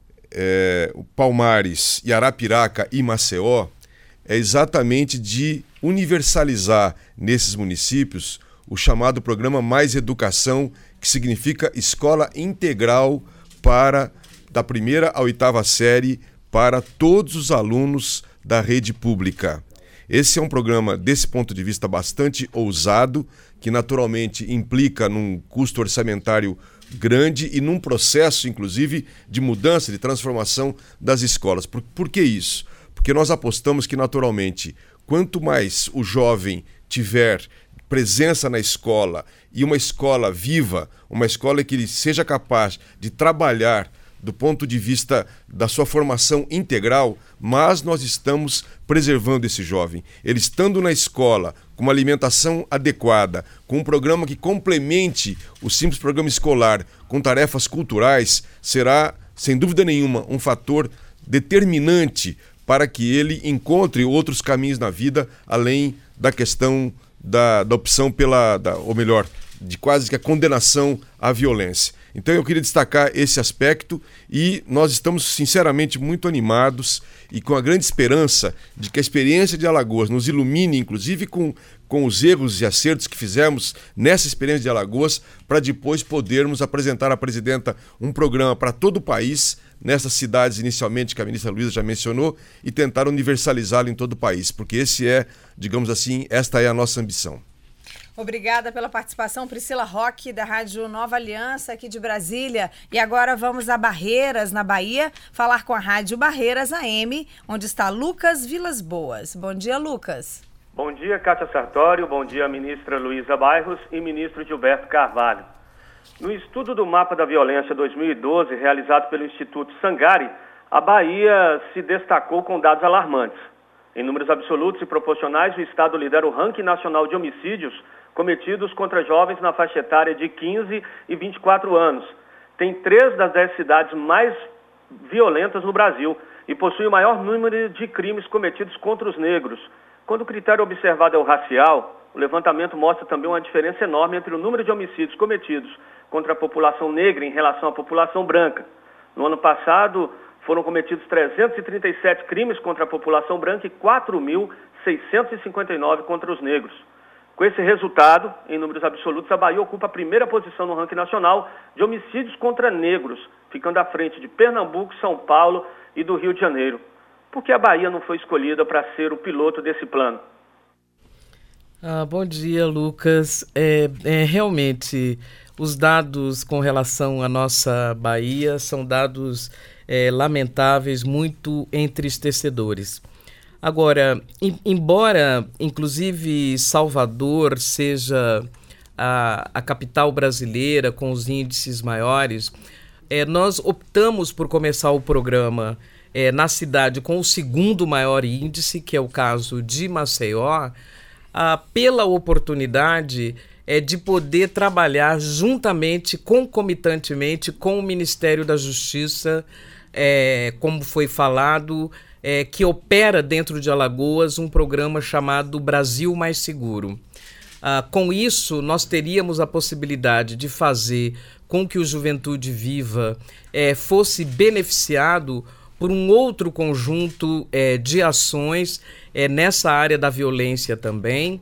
é, Palmares, e Arapiraca e Maceió, é exatamente de universalizar nesses municípios o chamado programa Mais Educação, que significa escola integral para da primeira à oitava série para todos os alunos da rede pública. Esse é um programa, desse ponto de vista, bastante ousado, que naturalmente implica num custo orçamentário grande e num processo, inclusive, de mudança, de transformação das escolas. Por, por que isso? Porque nós apostamos que, naturalmente, quanto mais o jovem tiver presença na escola e uma escola viva, uma escola que ele seja capaz de trabalhar do ponto de vista da sua formação integral, mas nós estamos preservando esse jovem. Ele estando na escola, com uma alimentação adequada, com um programa que complemente o simples programa escolar, com tarefas culturais, será, sem dúvida nenhuma, um fator determinante para que ele encontre outros caminhos na vida, além da questão da, da opção pela, da, ou melhor, de quase que a condenação à violência. Então eu queria destacar esse aspecto e nós estamos sinceramente muito animados e com a grande esperança de que a experiência de Alagoas nos ilumine, inclusive com, com os erros e acertos que fizemos nessa experiência de Alagoas, para depois podermos apresentar à presidenta um programa para todo o país, nessas cidades inicialmente que a ministra Luiza já mencionou, e tentar universalizá-lo em todo o país, porque esse é, digamos assim, esta é a nossa ambição. Obrigada pela participação, Priscila Roque, da Rádio Nova Aliança, aqui de Brasília. E agora vamos a Barreiras, na Bahia, falar com a Rádio Barreiras A M, onde está Lucas Vilas Boas. Bom dia, Lucas. Bom dia, Kátia Sartório. Bom dia, ministra Luísa Bairros e ministro Gilberto Carvalho. No estudo do Mapa da Violência dois mil e doze, realizado pelo Instituto Sangari, a Bahia se destacou com dados alarmantes. Em números absolutos e proporcionais, o Estado lidera o ranking nacional de homicídios cometidos contra jovens na faixa etária de quinze e vinte e quatro anos. Tem três das dez cidades mais violentas no Brasil e possui o maior número de crimes cometidos contra os negros. Quando o critério observado é o racial, O levantamento mostra também uma diferença enorme entre o número de homicídios cometidos contra a população negra em relação à população branca. No ano passado, foram cometidos trezentos e trinta e sete crimes contra a população branca e quatro mil seiscentos e cinquenta e nove contra os negros. Com esse resultado, em números absolutos, a Bahia ocupa a primeira posição no ranking nacional de homicídios contra negros, ficando à frente de Pernambuco, São Paulo e do Rio de Janeiro. Por que a Bahia não foi escolhida para ser o piloto desse plano? Ah, bom dia, Lucas. É, é, realmente, os dados com relação à nossa Bahia são dados é, lamentáveis, muito entristecedores. Agora, em, embora, inclusive, Salvador seja a, a capital brasileira com os índices maiores, é, nós optamos por começar o programa é, na cidade com o segundo maior índice, que é o caso de Maceió, ah, pela oportunidade é, de poder trabalhar juntamente, concomitantemente com o Ministério da Justiça, é, como foi falado, É, que opera dentro de Alagoas um programa chamado Brasil Mais Seguro. Ah, com isso, nós teríamos a possibilidade de fazer com que o Juventude Viva é, fosse beneficiado por um outro conjunto é, de ações é, nessa área da violência também,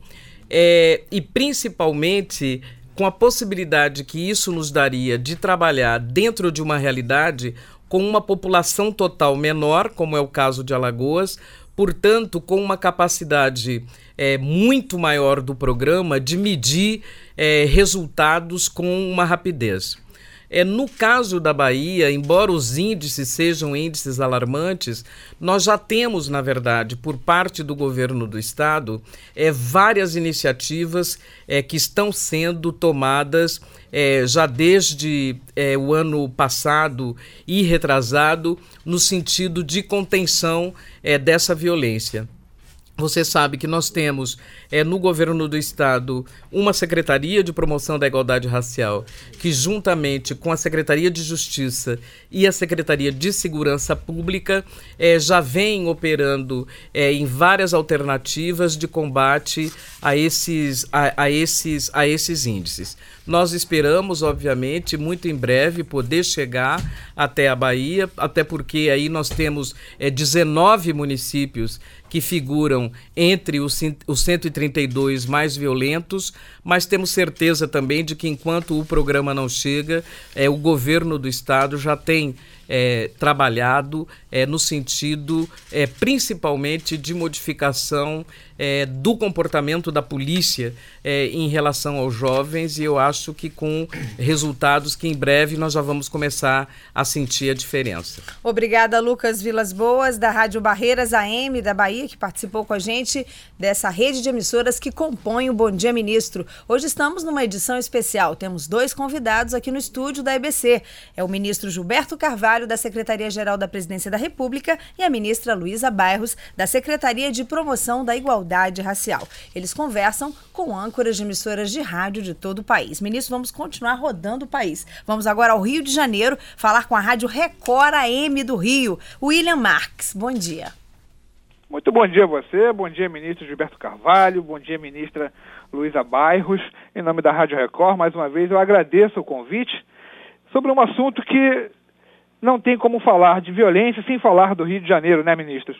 é, e principalmente com a possibilidade que isso nos daria de trabalhar dentro de uma realidade com uma população total menor, como é o caso de Alagoas, portanto, com uma capacidade é, muito maior do programa de medir é, resultados com uma rapidez. É, no caso da Bahia, embora os índices sejam índices alarmantes, nós já temos, na verdade, por parte do governo do estado, é, várias iniciativas é, que estão sendo tomadas é, já desde é, o ano passado e retrasado, no sentido de contenção é, dessa violência. Você sabe que nós temos é, no governo do estado uma Secretaria de Promoção da Igualdade Racial que, juntamente com a Secretaria de Justiça e a Secretaria de Segurança Pública, é, já vem operando é, em várias alternativas de combate a esses, a, a, esses, a esses índices. Nós esperamos, obviamente, muito em breve poder chegar até a Bahia, até porque aí nós temos é, dezenove municípios que figuram entre os, os cento e trinta e dois mais violentos, mas temos certeza também de que enquanto o programa não chega, é, o governo do estado já tem é, trabalhado é, no sentido é, principalmente de modificação é, do comportamento da polícia é, em relação aos jovens, e eu acho que com resultados que em breve nós já vamos começar a sentir a diferença. Obrigada, Lucas Vilas Boas, da Rádio Barreiras A M da Bahia, que participou com a gente dessa rede de emissoras que compõe o Bom Dia Ministro. Hoje estamos numa edição especial. Temos dois convidados aqui no estúdio da E B C. É o ministro Gilberto Carvalho, da Secretaria-Geral da Presidência da República, e a ministra Luísa Bairros, da Secretaria de Promoção da Igualdade Racial. Eles conversam com âncoras de emissoras de rádio de todo o país. Ministro, vamos continuar rodando o país. Vamos agora ao Rio de Janeiro, falar com a Rádio Record A M do Rio. William Marques, bom dia. Muito bom dia a você, bom dia ministro Gilberto Carvalho, bom dia ministra Luísa Bairros. Em nome da Rádio Record, mais uma vez eu agradeço o convite sobre um assunto que não tem como falar de violência sem falar do Rio de Janeiro, né, ministros?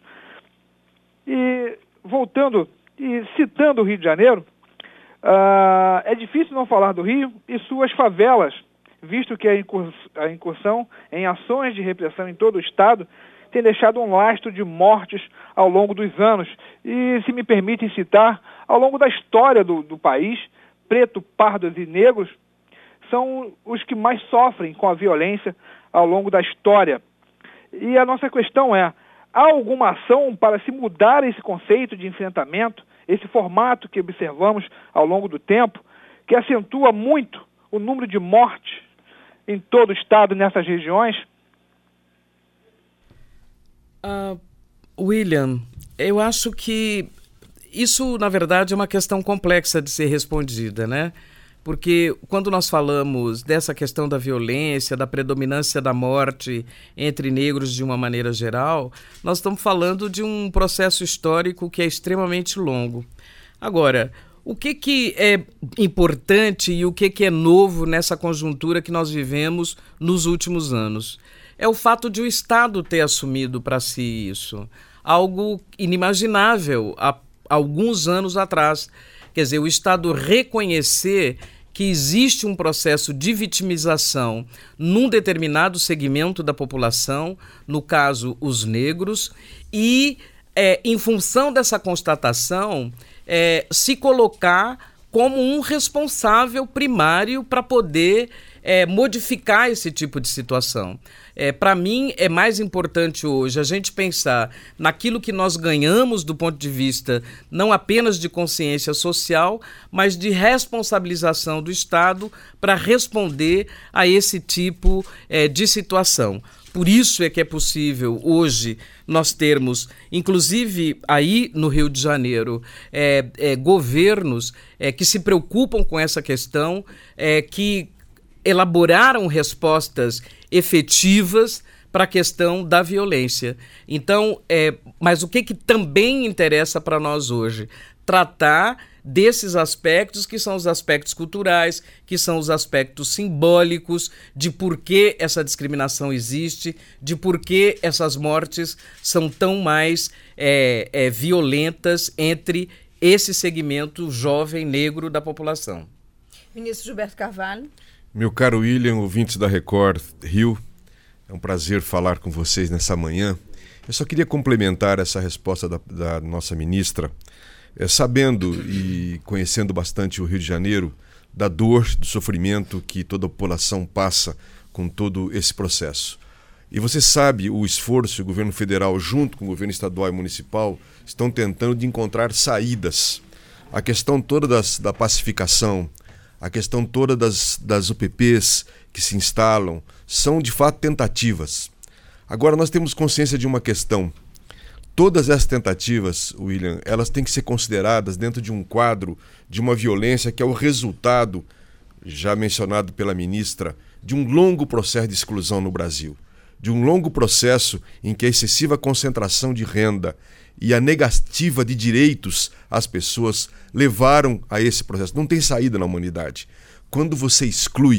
E voltando e citando o Rio de Janeiro, uh, é difícil não falar do Rio e suas favelas, visto que a incursão em ações de repressão em todo o estado tem deixado um lastro de mortes ao longo dos anos. E, se me permitem citar, ao longo da história do, do país, preto, pardos e negros são os que mais sofrem com a violência ao longo da história. E a nossa questão é, há alguma ação para se mudar esse conceito de enfrentamento, esse formato que observamos ao longo do tempo, que acentua muito o número de mortes em todo o estado nessas regiões? Uh, William, eu acho que isso, na verdade, é uma questão complexa de ser respondida, né? Porque quando nós falamos dessa questão da violência, da predominância da morte entre negros de uma maneira geral, nós estamos falando de um processo histórico que é extremamente longo. Agora, O que, que é importante e o que, que é novo nessa conjuntura que nós vivemos nos últimos anos? É o fato de o Estado ter assumido para si isso, algo inimaginável há alguns anos atrás. Quer dizer, o Estado reconhecer que existe um processo de vitimização num determinado segmento da população, no caso, os negros, e, é, em função dessa constatação, é, se colocar como um responsável primário para poder é, modificar esse tipo de situação. É, para mim, é mais importante hoje a gente pensar naquilo que nós ganhamos do ponto de vista não apenas de consciência social, mas de responsabilização do Estado para responder a esse tipo é, de situação. Por isso é que é possível hoje nós termos, inclusive aí no Rio de Janeiro, é, é, governos é, que se preocupam com essa questão, é, que elaboraram respostas efetivas para a questão da violência. Então, é, mas o que, que também interessa para nós hoje? Tratar desses aspectos que são os aspectos culturais, que são os aspectos simbólicos de por que essa discriminação existe, de por que essas mortes são tão mais é, é, violentas entre esse segmento jovem negro da população. Ministro Gilberto Carvalho. Meu caro William, ouvintes da Record Rio, é um prazer falar com vocês nessa manhã. Eu só queria complementar essa resposta da, da nossa ministra, é, sabendo e conhecendo bastante o Rio de Janeiro, da dor, do sofrimento que toda a população passa com todo esse processo. E você sabe o esforço que o governo federal, junto com o governo estadual e municipal, estão tentando de encontrar saídas. A questão toda das, da pacificação, a questão toda das, das U P Ps que se instalam, são de fato tentativas. Agora nós temos consciência de uma questão. Todas essas tentativas, William, elas têm que ser consideradas dentro de um quadro de uma violência que é o resultado, já mencionado pela ministra, de um longo processo de exclusão no Brasil. De um longo processo em que a excessiva concentração de renda e a negativa de direitos às pessoas levaram a esse processo. Não tem saída na humanidade. Quando você exclui,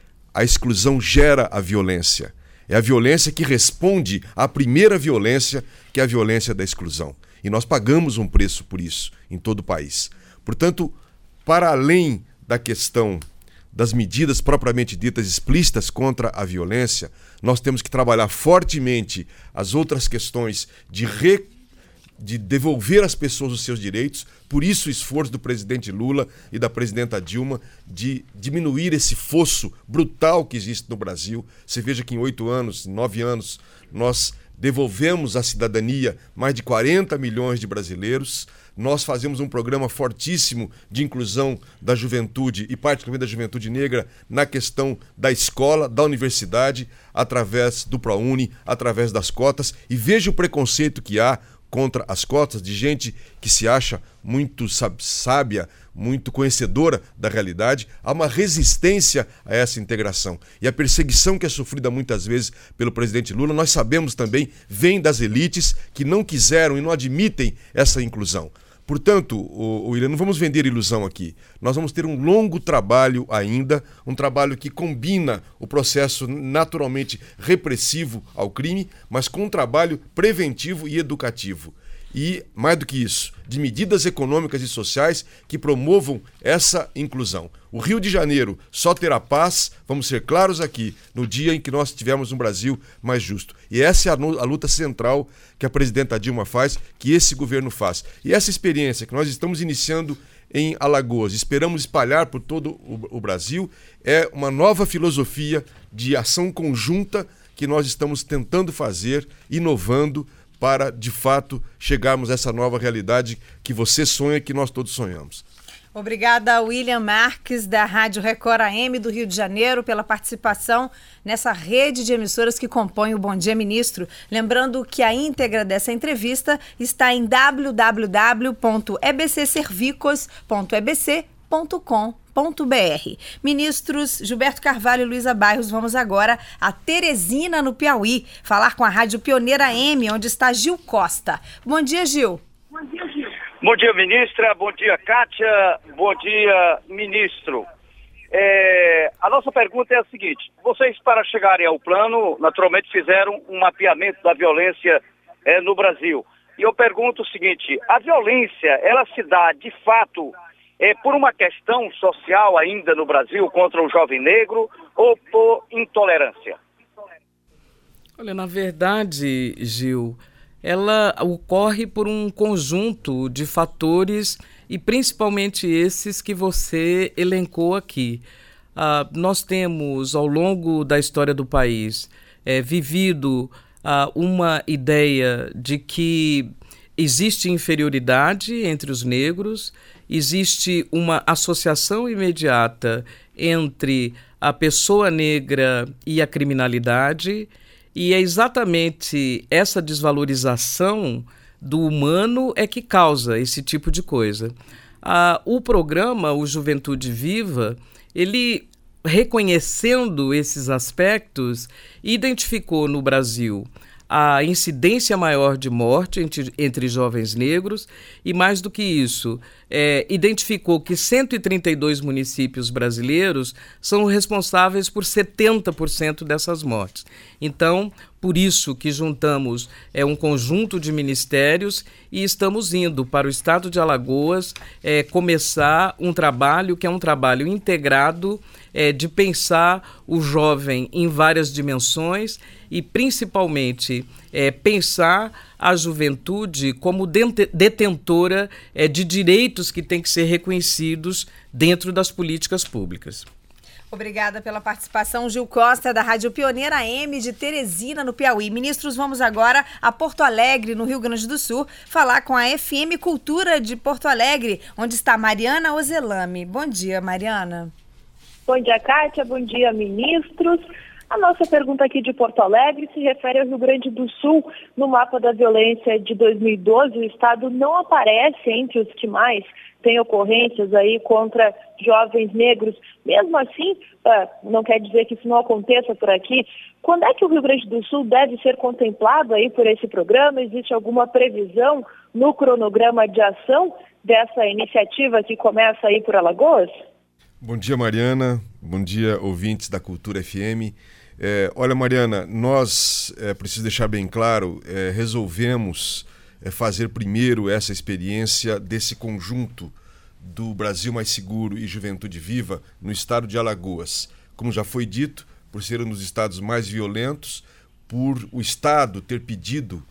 a exclusão gera a violência. É a violência que responde à primeira violência, que é a violência da exclusão. E nós pagamos um preço por isso em todo o país. Portanto, para além da questão das medidas propriamente ditas explícitas contra a violência, nós temos que trabalhar fortemente as outras questões de re de devolver às pessoas os seus direitos. Por isso o esforço do presidente Lula e da presidenta Dilma de diminuir esse fosso brutal que existe no Brasil. Você veja que em oito anos, nove anos, nós devolvemos à cidadania mais de quarenta milhões de brasileiros. Nós fazemos um programa fortíssimo de inclusão da juventude e particularmente da juventude negra na questão da escola, da universidade, através do ProUni, através das cotas. E veja o preconceito que há contra as cotas de gente que se acha muito sábia, muito conhecedora da realidade. Há uma resistência a essa integração. E a perseguição que é sofrida muitas vezes pelo presidente Lula, nós sabemos também, vem das elites que não quiseram e não admitem essa inclusão. Portanto, o, o William, não vamos vender ilusão aqui. Nós vamos ter um longo trabalho ainda, um trabalho que combina o processo naturalmente repressivo ao crime, mas com um trabalho preventivo e educativo. E, mais do que isso, de medidas econômicas e sociais que promovam essa inclusão. O Rio de Janeiro só terá paz, vamos ser claros aqui, no dia em que nós tivermos um Brasil mais justo. E essa é a luta central que a presidenta Dilma faz, que esse governo faz. E essa experiência que nós estamos iniciando em Alagoas, esperamos espalhar por todo o Brasil, é uma nova filosofia de ação conjunta que nós estamos tentando fazer, inovando, para, de fato, chegarmos a essa nova realidade que você sonha e que nós todos sonhamos. Obrigada, William Marques, da Rádio Record A M do Rio de Janeiro, pela participação nessa rede de emissoras que compõem o Bom Dia Ministro. Lembrando que a íntegra dessa entrevista está em w w w ponto e b c servicos ponto e b c ponto com ponto b r. Ministros Gilberto Carvalho e Luísa Bairros, vamos agora a Teresina, no Piauí, falar com a Rádio Pioneira A M, onde está Gil Costa. Bom dia, Gil. Bom dia, Gil. Bom dia, ministra. Bom dia, Kátia. Bom dia, ministro. É, a nossa pergunta é a seguinte. Vocês, para chegarem ao plano, naturalmente fizeram um mapeamento da violência é, no Brasil. E eu pergunto o seguinte, a violência, ela se dá, de fato, é, por uma questão social ainda no Brasil contra o jovem negro ou por intolerância? Olha, na verdade, Gil, ela ocorre por um conjunto de fatores e principalmente esses que você elencou aqui. Ah, nós temos, ao longo da história do país, é, vivido ah, uma ideia de que existe inferioridade entre os negros, existe uma associação imediata entre a pessoa negra e a criminalidade, e é exatamente essa desvalorização do humano é que causa esse tipo de coisa. Ah, o programa, o Juventude Viva, ele, reconhecendo esses aspectos, identificou no Brasil a incidência maior de morte entre, entre jovens negros e, mais do que isso, é, identificou que cento e trinta e dois municípios brasileiros são responsáveis por setenta por cento dessas mortes. Então, por isso que juntamos é, um conjunto de ministérios e estamos indo para o estado de Alagoas é, começar um trabalho que é um trabalho integrado é, de pensar o jovem em várias dimensões e, principalmente, é, pensar a juventude como detentora é, de direitos que têm que ser reconhecidos dentro das políticas públicas. Obrigada pela participação, Gil Costa, da Rádio Pioneira A M de Teresina, no Piauí. Ministros, vamos agora a Porto Alegre, no Rio Grande do Sul, falar com a F M Cultura de Porto Alegre, onde está Mariana Ozelami. Bom dia, Mariana. Bom dia, Kátia. Bom dia, ministros. A nossa pergunta aqui de Porto Alegre se refere ao Rio Grande do Sul. No mapa da violência de dois mil e doze, o estado não aparece entre os que mais têm ocorrências aí contra jovens negros. Mesmo assim, não quer dizer que isso não aconteça por aqui. Quando é que o Rio Grande do Sul deve ser contemplado aí por esse programa? Existe alguma previsão no cronograma de ação dessa iniciativa que começa aí por Alagoas? Bom dia, Mariana. Bom dia, ouvintes da Cultura F M. É, olha, Mariana, nós, é, preciso deixar bem claro, é, resolvemos é, fazer primeiro essa experiência desse conjunto do Brasil Mais Seguro e Juventude Viva no estado de Alagoas. Como já foi dito, por ser um dos estados mais violentos, por o estado ter pedido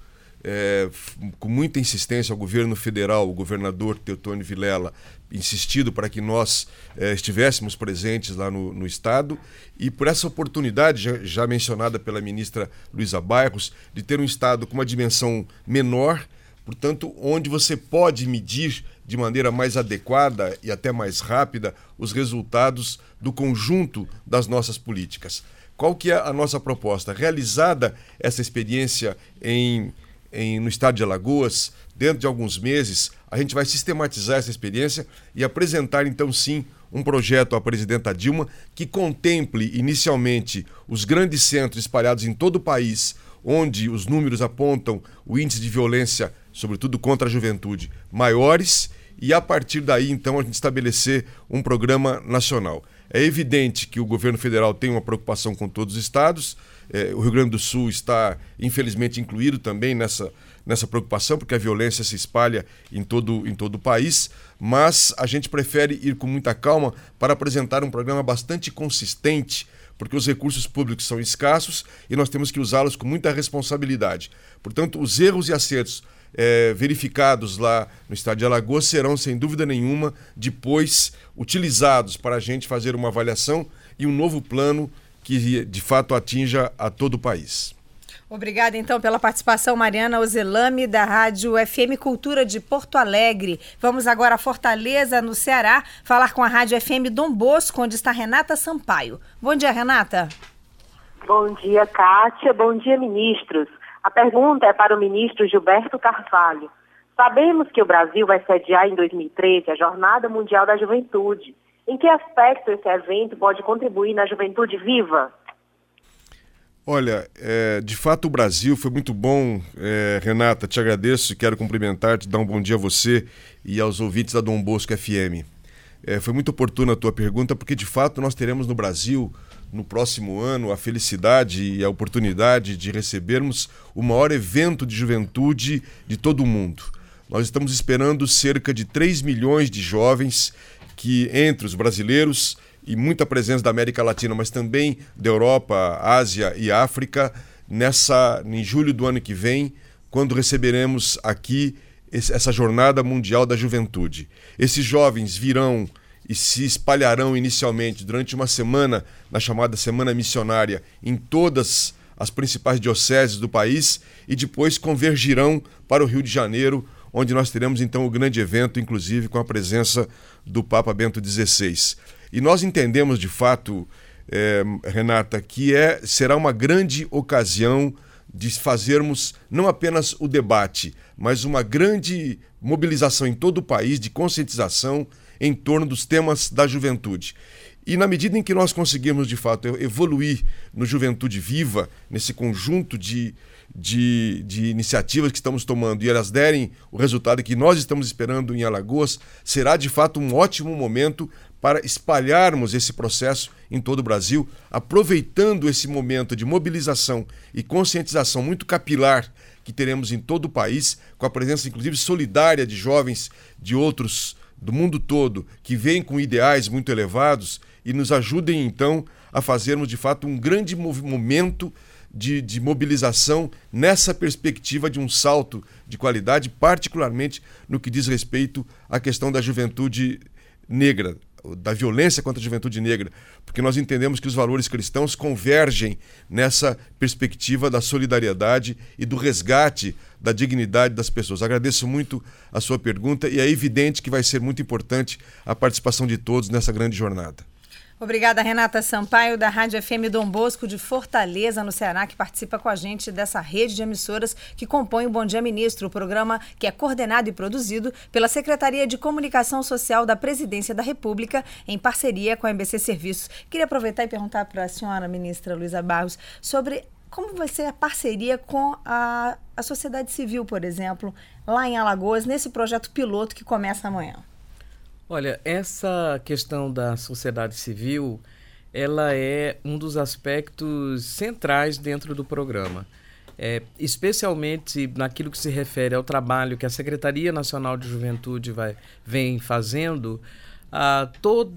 É, com muita insistência ao governo federal, o governador Teotônio Vilela, insistido para que nós é, estivéssemos presentes lá no, no estado, e por essa oportunidade, já, já mencionada pela ministra Luísa Bairros, de ter um estado com uma dimensão menor, portanto, onde você pode medir de maneira mais adequada e até mais rápida os resultados do conjunto das nossas políticas. Qual que é a nossa proposta? Realizada essa experiência em Em, no estado de Alagoas, dentro de alguns meses, a gente vai sistematizar essa experiência e apresentar, então, sim, um projeto à presidenta Dilma que contemple, inicialmente, os grandes centros espalhados em todo o país, onde os números apontam o índice de violência, sobretudo contra a juventude, maiores, e, a partir daí, então, a gente estabelecer um programa nacional. É evidente que o governo federal tem uma preocupação com todos os estados. É, o Rio Grande do Sul está, infelizmente, incluído também nessa, nessa preocupação, porque a violência se espalha em todo, em todo o país, mas a gente prefere ir com muita calma para apresentar um programa bastante consistente, porque os recursos públicos são escassos e nós temos que usá-los com muita responsabilidade. Portanto, os erros e acertos É, verificados lá no estado de Alagoas serão, sem dúvida nenhuma, depois utilizados para a gente fazer uma avaliação e um novo plano que, de fato, atinja a todo o país. Obrigada, então, pela participação, Mariana Ozelami, da Rádio F M Cultura de Porto Alegre. Vamos agora a Fortaleza, no Ceará, falar com a Rádio F M Dom Bosco, onde está Renata Sampaio. Bom dia, Renata. Bom dia, Kátia. Bom dia, ministros. A pergunta é para o ministro Gilberto Carvalho. Sabemos que o Brasil vai sediar em dois mil e treze a Jornada Mundial da Juventude. Em que aspecto esse evento pode contribuir na juventude viva? Olha, é, de fato o Brasil foi muito bom. É, Renata, te agradeço e quero cumprimentar, te dar um bom dia a você e aos ouvintes da Dom Bosco F M. É, foi muito oportuna a tua pergunta, porque de fato nós teremos no Brasil, no próximo ano, a felicidade e a oportunidade de recebermos o maior evento de juventude de todo o mundo. Nós estamos esperando cerca de três milhões de jovens que, entre os brasileiros e muita presença da América Latina, mas também da Europa, Ásia e África, nessa, em julho do ano que vem, quando receberemos aqui esse, essa Jornada Mundial da Juventude. Esses jovens virão e se espalharão inicialmente durante uma semana, na chamada Semana Missionária, em todas as principais dioceses do país e depois convergirão para o Rio de Janeiro, onde nós teremos então o grande evento, inclusive com a presença do Papa Bento dezesseis. E nós entendemos de fato, eh, Renata, que é, será uma grande ocasião de fazermos não apenas o debate, mas uma grande mobilização em todo o país de conscientização em torno dos temas da juventude. E na medida em que nós conseguirmos de fato evoluir no Juventude Viva, nesse conjunto de, de, de iniciativas que estamos tomando, e elas derem o resultado que nós estamos esperando em Alagoas, será de fato um ótimo momento para espalharmos esse processo em todo o Brasil, aproveitando esse momento de mobilização e conscientização muito capilar que teremos em todo o país, com a presença inclusive solidária de jovens de outros, do mundo todo, que vêm com ideais muito elevados e nos ajudem então a fazermos de fato um grande momento de, de mobilização nessa perspectiva de um salto de qualidade, particularmente no que diz respeito à questão da juventude negra, da violência contra a juventude negra, porque nós entendemos que os valores cristãos convergem nessa perspectiva da solidariedade e do resgate da dignidade das pessoas. Agradeço muito a sua pergunta e é evidente que vai ser muito importante a participação de todos nessa grande jornada. Obrigada, Renata Sampaio, da Rádio F M Dom Bosco de Fortaleza, no Ceará, que participa com a gente dessa rede de emissoras que compõe o Bom Dia Ministro, o programa que é coordenado e produzido pela Secretaria de Comunicação Social da Presidência da República, em parceria com a M B C Serviços. Queria aproveitar e perguntar para a senhora, ministra Luísa Barros, sobre como vai ser a parceria com a, a sociedade civil, por exemplo, lá em Alagoas, nesse projeto piloto que começa amanhã. Olha, essa questão da sociedade civil, ela é um dos aspectos centrais dentro do programa, é, especialmente naquilo que se refere ao trabalho que a Secretaria Nacional de Juventude vai, vem fazendo, a,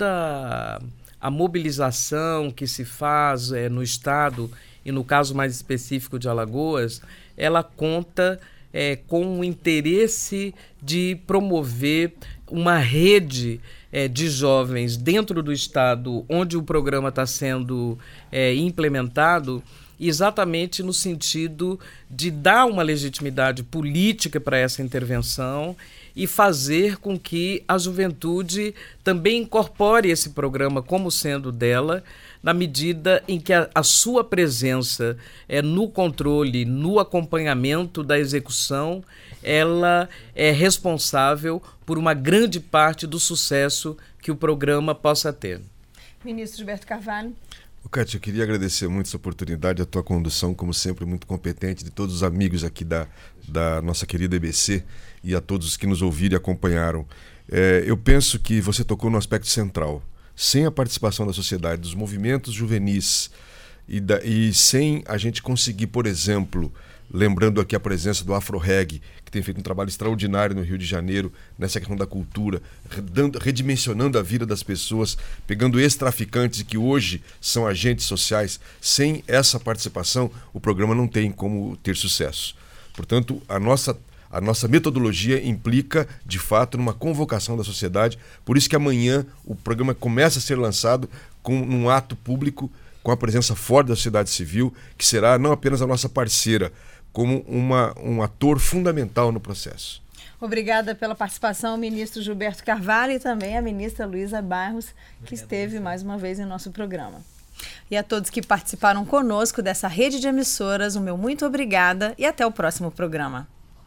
toda a mobilização que se faz é, no Estado, e no caso mais específico de Alagoas, ela conta é, com o interesse de promover uma rede é, de jovens dentro do estado onde o programa está sendo é, implementado, exatamente no sentido de dar uma legitimidade política para essa intervenção e fazer com que a juventude também incorpore esse programa como sendo dela, na medida em que a, a sua presença é, no controle, no acompanhamento da execução, ela é responsável por uma grande parte do sucesso que o programa possa ter. Ministro Gilberto Carvalho. Cátia, eu queria agradecer muito essa oportunidade, a tua condução, como sempre, muito competente, de todos os amigos aqui da, da nossa querida E B C e a todos que nos ouviram e acompanharam. É, eu penso que você tocou no aspecto central. Sem a participação da sociedade, dos movimentos juvenis e, da, e sem a gente conseguir, por exemplo, lembrando aqui a presença do Afro-Reg, que tem feito um trabalho extraordinário no Rio de Janeiro, nessa questão da cultura, redando, redimensionando a vida das pessoas, pegando ex-traficantes que hoje são agentes sociais. Sem essa participação, o programa não tem como ter sucesso. Portanto, a nossa, a nossa metodologia implica, de fato, numa convocação da sociedade. Por isso que amanhã o programa começa a ser lançado com um ato público, com a presença forte da sociedade civil, que será não apenas a nossa parceira, como uma, um ator fundamental no processo. Obrigada pela participação, ministro Gilberto Carvalho, e também a ministra Luísa Barros, que Obrigado, esteve mais uma vez em nosso programa. E a todos que participaram conosco dessa rede de emissoras, o meu muito obrigada e até o próximo programa.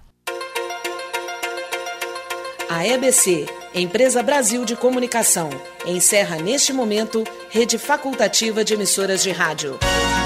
A E B C, Empresa Brasil de Comunicação, encerra neste momento rede facultativa de emissoras de rádio.